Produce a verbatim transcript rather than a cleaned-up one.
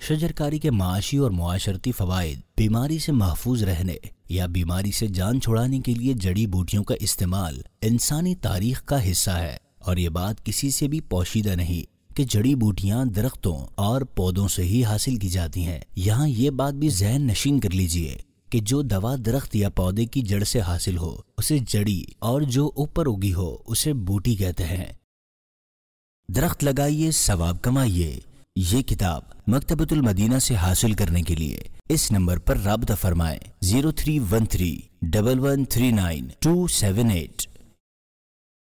शजरकारी के माशी और मुआशरती फवाइद बीमारी से महफूज रहने या बीमारी से जान छुड़ाने के लिए जड़ी बूटियों का इस्तेमाल इंसानी तारीख का हिस्सा है और ये बात किसी से भी पोशीदा नहीं कि जड़ी बूटियां दरख्तों और पौधों से ही हासिल की जाती हैं। यहाँ ये बात भी ज़हन नशीन कर लीजिए कि जो दवा दरख्त या पौधे की जड़ से हासिल हो उसे जड़ी और जो ऊपर उगी हो उसे बूटी कहते हैं। दरख्त लगाइए, सवाब कमाइए। ये किताब मकतबतुल मदीना से हासिल करने के लिए इस नंबर पर राब्ता फरमाएं zero three one three double one three nine two seven eight.